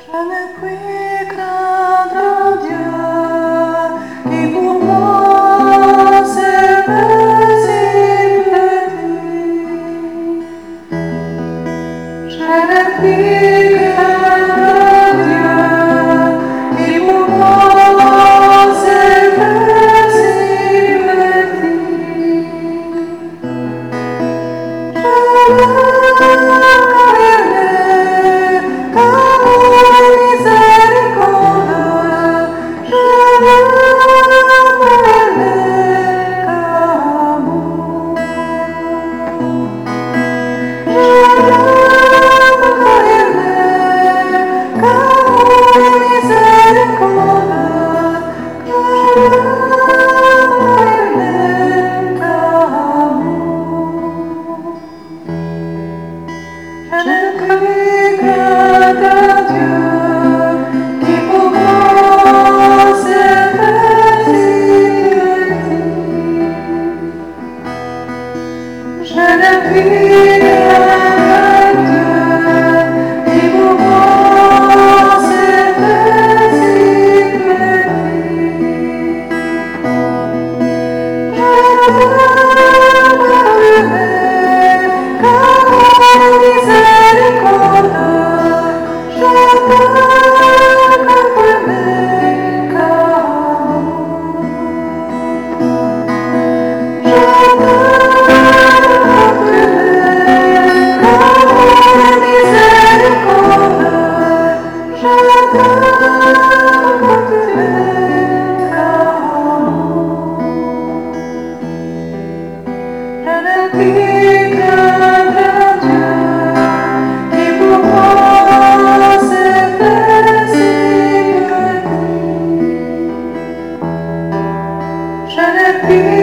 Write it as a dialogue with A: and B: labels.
A: Je ne puis craindre Dieu qui pour moi s'est paisible dit. Je ne puis craindre Dieu qui pour moi s'est paisible dit. Je ne puis craindre Dieu qui pour moi s'est paisible dit. Je ne puis craindre Dieu qui pour moi s'est paisible dit. Je ne puis craindre Dieu qui pour moi s'est paisible dit. Je ne puis